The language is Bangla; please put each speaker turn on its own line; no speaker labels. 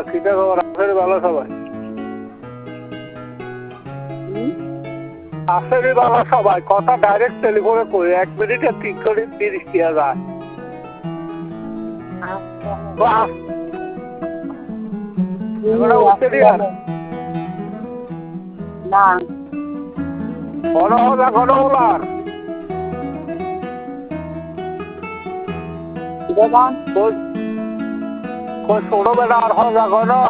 খিদে খবর আসেনি ভালো সবাই আসেনি ভালো সবাই কথা ডাইরেক্ট টেলিফোনে করি 1 মিনিটে 330 টাকা যায়
না
ঘন হজা ঘন ওলার
দেখুন
ছোট বেটা আর হজা ঘন